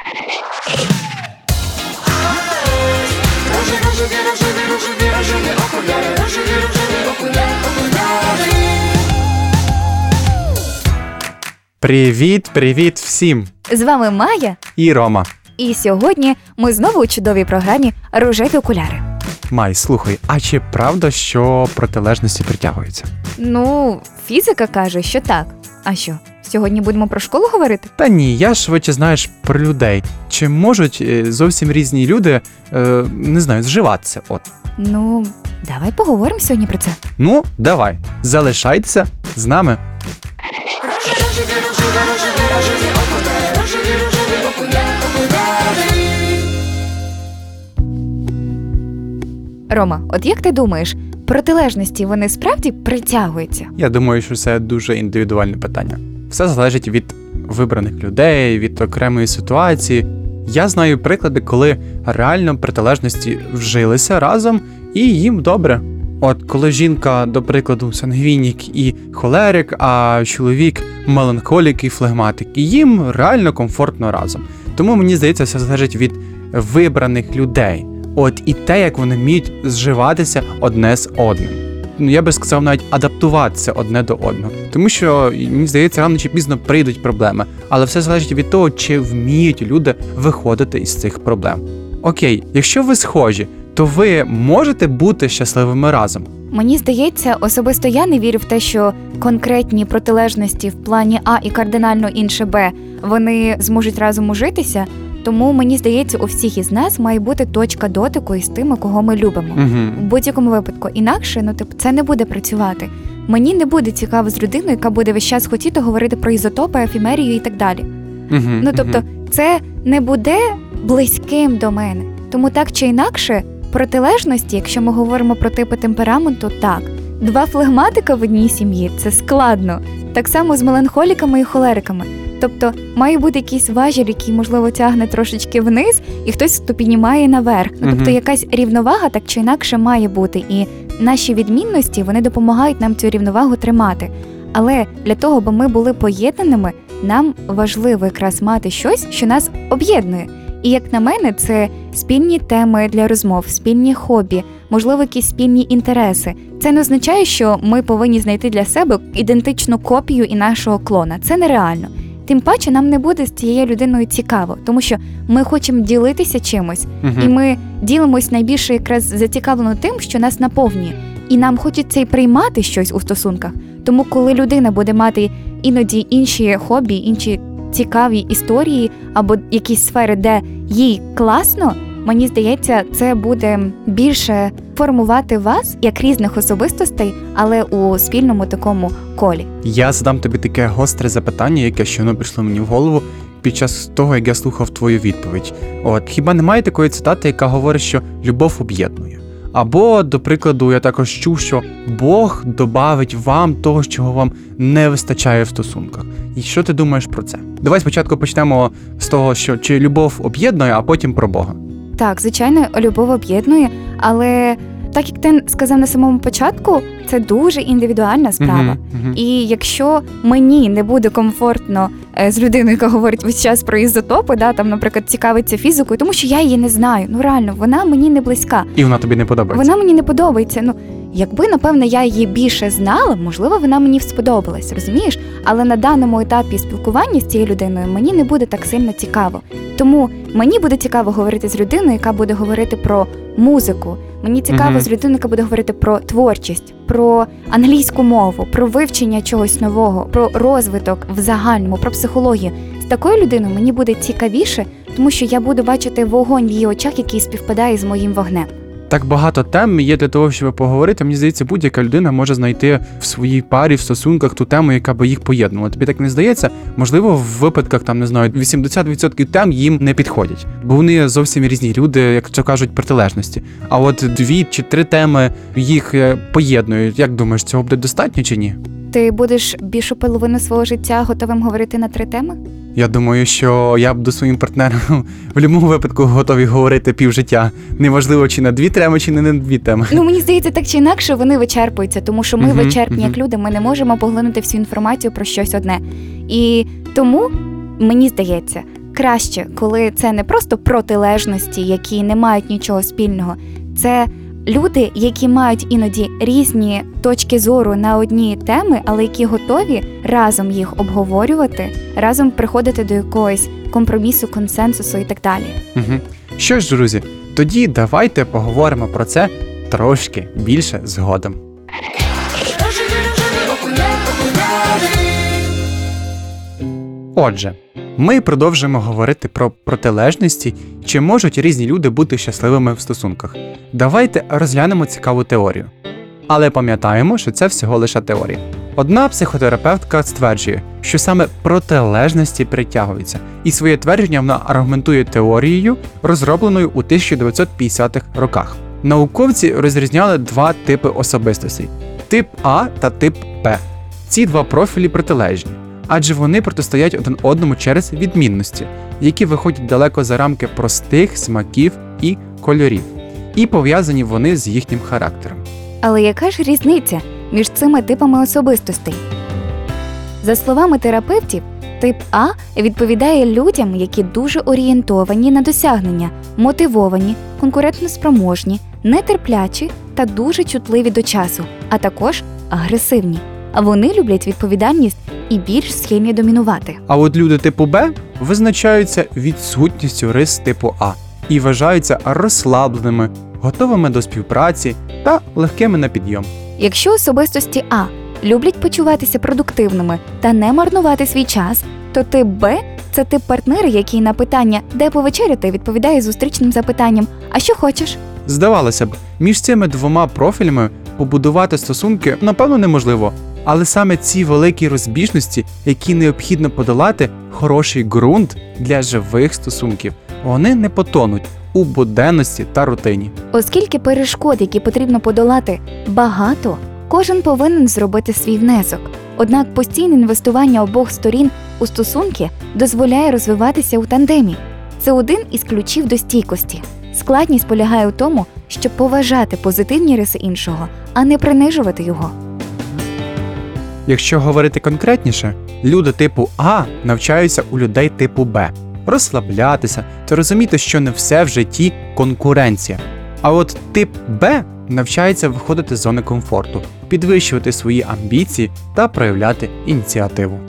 Привіт всім! З вами Майя І Рома. і сьогодні ми знову у чудовій програмі «Рожеві окуляри». Май, слухай, а чи правда, що протилежності притягуються? Ну, фізика каже, що так. А що, сьогодні будемо про школу говорити? Та ні, я швидше знаєш про людей. Чи можуть зовсім різні люди, не знаю, зживатися? От. Ну, давай поговоримо сьогодні про це. Ну, давай, залишайтеся з нами. Рома, от як ти думаєш, протилежності вони справді притягуються? Я думаю, що це дуже індивідуальне питання. Все залежить від вибраних людей, від окремої ситуації. Я знаю приклади, коли реально протилежності вжилися разом і їм добре. От коли жінка, до прикладу, сангвінік і холерик, а чоловік меланхолік і флегматик, і їм реально комфортно разом. Тому мені здається, все залежить від вибраних людей. От і те, як вони вміють зживатися одне з одним. Ну, я би сказав, навіть адаптуватися одне до одного. Тому що, мені здається, рано чи пізно прийдуть проблеми. Але все залежить від того, чи вміють люди виходити із цих проблем. Окей, якщо ви схожі, то ви можете бути щасливими разом? Мені здається, особисто я не вірю в те, що конкретні протилежності в плані А і кардинально інше Б, вони зможуть разом ужитися. Тому, мені здається, у всіх із нас має бути точка дотику із тими, кого ми любимо. В будь-якому випадку. Інакше, це не буде працювати. Мені не буде цікаво з людиною, яка буде весь час хотіти говорити про ізотопи, ефемерію і так далі. Це не буде близьким до мене. Тому так чи інакше, протилежності, якщо ми говоримо про типи темпераменту, так. Два флегматика в одній сім'ї – це складно. Так само з меланхоліками і холериками. Тобто має бути якийсь важіль, який, можливо, тягне трошечки вниз, і хтось, хто піднімає наверх. Тобто якась рівновага так чи інакше має бути. І наші відмінності, вони допомагають нам цю рівновагу тримати. Але для того, аби ми були поєднаними, нам важливо якраз мати щось, що нас об'єднує. І, як на мене, це спільні теми для розмов, спільні хобі, можливо, якісь спільні інтереси. Це не означає, що ми повинні знайти для себе ідентичну копію і нашого клона. Це нереально. Тим паче нам не буде з цією людиною цікаво, тому що ми хочемо ділитися чимось, і ми ділимось найбільше якраз зацікавлено тим, що нас наповнює. І нам хочеться й приймати щось у стосунках. Тому коли людина буде мати іноді інші хобі, інші цікаві історії або якісь сфери, де їй класно, мені здається, це буде більше формувати вас як різних особистостей, але у спільному такому колі. Я задам тобі таке гостре запитання, яке щойно прийшло мені в голову під час того, як я слухав твою відповідь. От, хіба немає такої цитати, яка говорить, що любов об'єднує? Або, до прикладу, я також чув, що Бог добавить вам того, чого вам не вистачає в стосунках. І що ти думаєш про це? Давай спочатку почнемо з того, що чи любов об'єднує, а потім про Бога. Так, звичайно, любов об'єднує, але так як ти сказав на самому початку, це дуже індивідуальна справа. І якщо мені не буде комфортно з людиною, яка говорить весь час про ізотопи, наприклад, цікавиться фізикою, тому що я її не знаю. Реально, вона мені не близька. І вона тобі не подобається? Вона мені не подобається. Якби, напевно, я її більше знала, можливо, вона мені сподобалась, розумієш? Але на даному етапі спілкування з цією людиною мені не буде так сильно цікаво. Тому мені буде цікаво говорити з людиною, яка буде говорити про музику. Мені цікаво з людиною, яка буде говорити про творчість, про англійську мову, про вивчення чогось нового, про розвиток в загальному, про психологію. З такою людиною мені буде цікавіше, тому що я буду бачити вогонь в її очах, який співпадає з моїм вогнем. Так багато тем є для того, щоб поговорити. Мені здається, будь-яка людина може знайти в своїй парі, в стосунках ту тему, яка би їх поєднувала. Тобі так не здається? Можливо, в випадках, 80% тем їм не підходять. Бо вони зовсім різні люди, як то кажуть, протилежності. А от 2 чи 3 теми їх поєднують. Як думаєш, цього буде достатньо чи ні? Ти будеш більшу половину свого життя готовим говорити на 3 теми? Я думаю, що я б до своїм партнером в будь-якому випадку готовий говорити півжиття. Неважливо, чи на 2 теми, чи не на 2 теми. Мені здається, так чи інакше вони вичерпуються, тому що ми вичерпні як люди, ми не можемо поглинути всю інформацію про щось одне. І тому, мені здається, краще, коли це не просто протилежності, які не мають нічого спільного. Це люди, які мають іноді різні точки зору на одні теми, але які готові разом їх обговорювати, разом приходити до якогось компромісу, консенсусу і так далі. Угу. Що ж, друзі, тоді давайте поговоримо про це трошки більше згодом. Отже, ми продовжуємо говорити про протилежності, чи можуть різні люди бути щасливими в стосунках. Давайте розглянемо цікаву теорію. Але пам'ятаємо, що це всього лише теорія. Одна психотерапевтка стверджує, що саме протилежності притягуються, і своє твердження вона аргументує теорією, розробленою у 1950-х роках. Науковці розрізняли два типи особистостей – тип А та тип Б. Ці два профілі протилежні, адже вони протистоять один одному через відмінності, які виходять далеко за рамки простих смаків і кольорів, і пов'язані вони з їхнім характером. Але яка ж різниця між цими типами особистостей? За словами терапевтів, тип А відповідає людям, які дуже орієнтовані на досягнення, мотивовані, конкурентноспроможні, нетерплячі та дуже чутливі до часу, а також агресивні. А вони люблять відповідальність і більш схильні домінувати. А от люди типу Б визначаються відсутністю рис типу А і вважаються розслабленими, готовими до співпраці та легкими на підйом. Якщо особистості А люблять почуватися продуктивними та не марнувати свій час, то тип Б – це тип партнера, який на питання «де повечеряти?» відповідає зустрічним запитанням «а що хочеш?». Здавалося б, між цими двома профілями побудувати стосунки, напевно, неможливо. Але саме ці великі розбіжності, які необхідно подолати, хороший ґрунт для живих стосунків. Вони не потонуть у буденності та рутині. Оскільки перешкод, які потрібно подолати, багато, кожен повинен зробити свій внесок. Однак постійне інвестування обох сторін у стосунки дозволяє розвиватися у тандемі. Це один із ключів до стійкості. Складність полягає у тому, щоб поважати позитивні риси іншого, а не принижувати його. Якщо говорити конкретніше, люди типу А навчаються у людей типу Б. Розслаблятися та розуміти, що не все в житті конкуренція. А от тип Б навчається виходити з зони комфорту, підвищувати свої амбіції та проявляти ініціативу.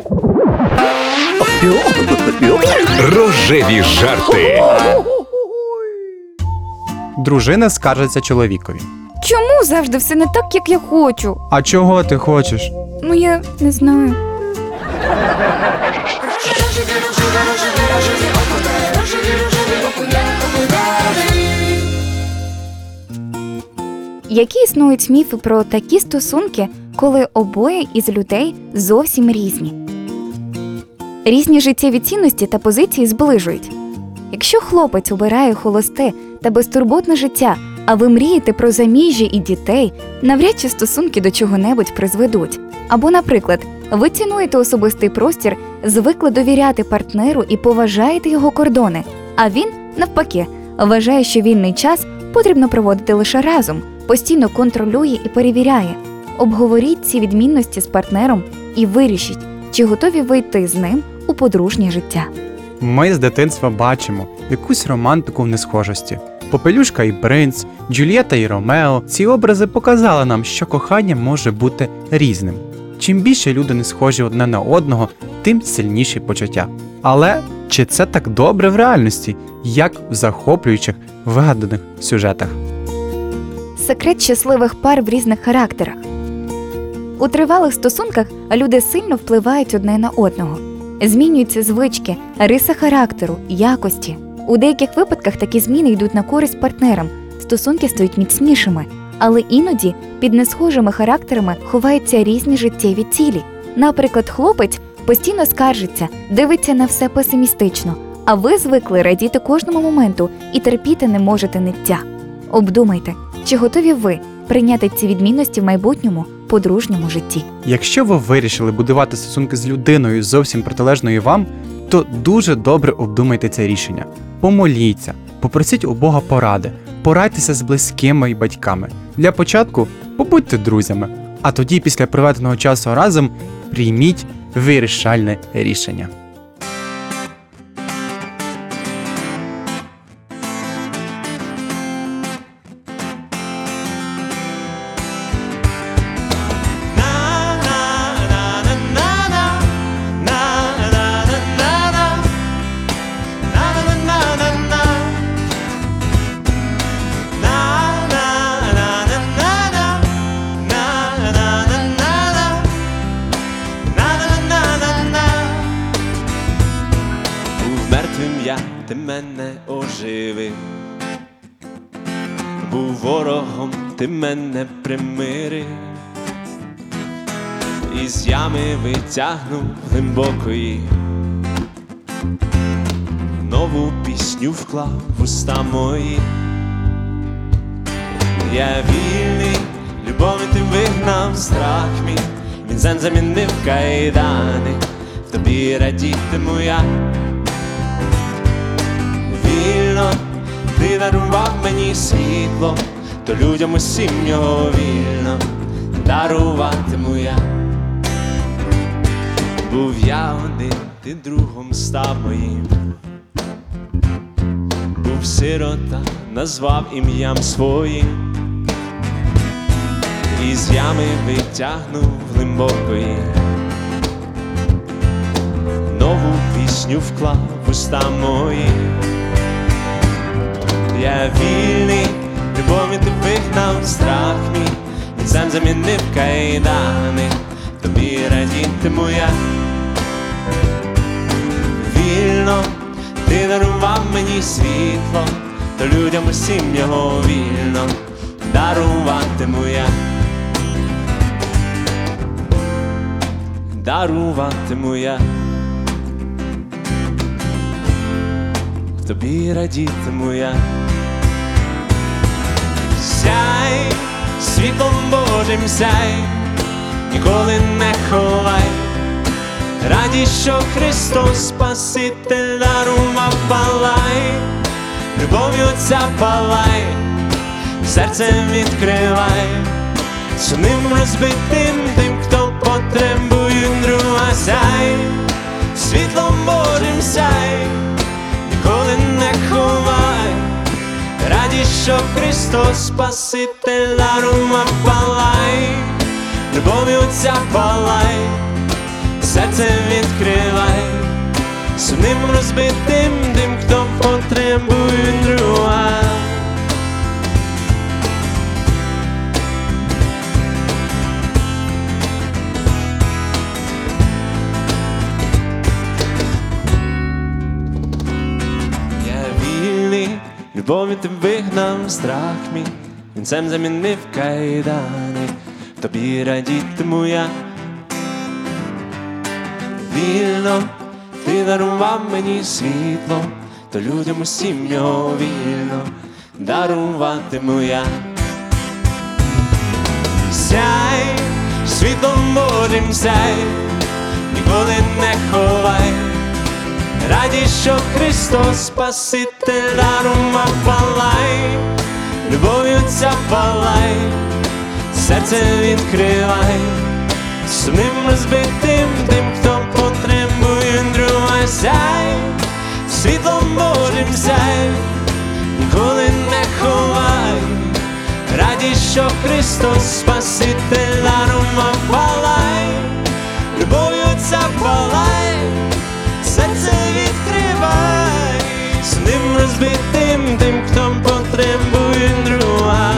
Рожеві жарти. Дружина скаржиться чоловікові. Чому завжди все не так, як я хочу? А чого ти хочеш? Ну, я не знаю. Які існують міфи про такі стосунки, коли обоє із людей зовсім різні? Різні життєві цінності та позиції зближують. Якщо хлопець обирає холосте та безтурботне життя, а ви мрієте про заміжжя і дітей, навряд чи стосунки до чого-небудь призведуть. Або, наприклад, ви цінуєте особистий простір, звикли довіряти партнеру і поважаєте його кордони, а він, навпаки, вважає, що вільний час потрібно проводити лише разом, постійно контролює і перевіряє. Обговоріть ці відмінності з партнером і вирішіть, чи готові ви йти з ним у подружнє життя. Ми з дитинства бачимо якусь романтику в несхожості. Попелюшка і принц, Джульєта і Ромео – ці образи показали нам, що кохання може бути різним. Чим більше люди не схожі одне на одного, тим сильніші почуття. Але чи це так добре в реальності, як в захоплюючих вигаданих сюжетах? Секрет щасливих пар в різних характерах. У тривалих стосунках люди сильно впливають одне на одного. Змінюються звички, риси характеру, якості. У деяких випадках такі зміни йдуть на користь партнерам, стосунки стають міцнішими. Але іноді під несхожими характерами ховаються різні життєві цілі. Наприклад, хлопець постійно скаржиться, дивиться на все песимістично, а ви звикли радіти кожному моменту і терпіти не можете ниття. Обдумайте, чи готові ви прийняти ці відмінності в майбутньому подружньому житті. Якщо ви вирішили будувати стосунки з людиною зовсім протилежною вам, то дуже добре обдумайте це рішення. Помоліться, попросіть у Бога поради, порадьтеся з близькими і батьками. Для початку побудьте друзями, а тоді після проведеного часу разом прийміть вирішальне рішення. мертвим я, ти мене оживив. Був ворогом, ти мене примирив. Із ями витягнув глибокої. Нову пісню вклав в уста мої. Я вільний, любов'ю ти вигнав страх мій. Він замінив кайдани, в тобі радітиму я. Вільно ти дарував мені світло, то людям усім його вільно даруватиму я. Був я один, ти другом став моїм. Був сирота, назвав ім'ям своїм. Із ями витягнув глибокої. Нову пісню вклав в уста мої. Я вільний, любов'ю ти вигнав страх мій. Він сам замінив кайдани, тобі радітиму я. Вільно ти дарував мені світло, то людям усім його вільно даруватиму я. Даруватиму я. Тобі радітиму я. Сяй, світлом Божим сяй, ніколи не ховай. Радість, що Христос Спаситель дарував, палай. Любов'ю Отця палай, серцем відкривай. Сумним розбитим тим, хто потребує друга, сяй. Світлом Божим сяй, ніколи не ховай. Радість, що Христос Спаситель дарував, палай. Любов'ю Отця палай, серце відкривай. Сумним розбитим тим, хто потребує друга. Любов'ю ти вигнав страх мій, вінцем замінив кайдани, тобі радітиму я. Вільно ти дарував мені світло, то людям усім його вільно даруватиму я. Сяй, світлом Божим сяй, ніколи не ховай. Радість, що Христос Спаситель дарував, палай. Любов'ю Отця палай, серце відкривай. Сумним розбитим тим, хто потребує друга, сяй. Світлом Божим сяй, ніколи не ховай. Радість, що Христос Спаситель дарував, палай. Любов'ю Отця палай, серце відкривай. Сумним розбитим тим, хто потребує друга.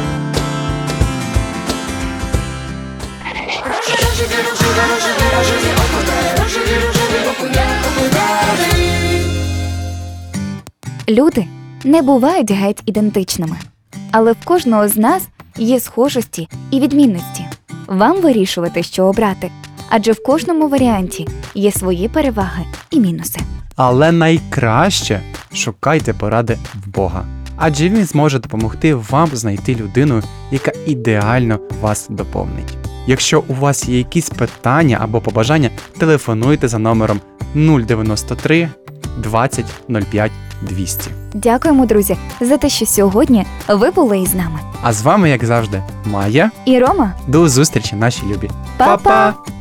Люди не бувають геть ідентичними, але в кожного з нас є схожості і відмінності. Вам вирішувати, що обрати, адже в кожному варіанті є свої переваги і мінуси. Але найкраще шукайте поради в Бога, адже Він зможе допомогти вам знайти людину, яка ідеально вас доповнить. Якщо у вас є якісь питання або побажання, телефонуйте за номером 093 20 05 200. Дякуємо, друзі, за те, що сьогодні ви були із нами. А з вами, як завжди, Майя. І Рома. До зустрічі, наші любі. Па-па!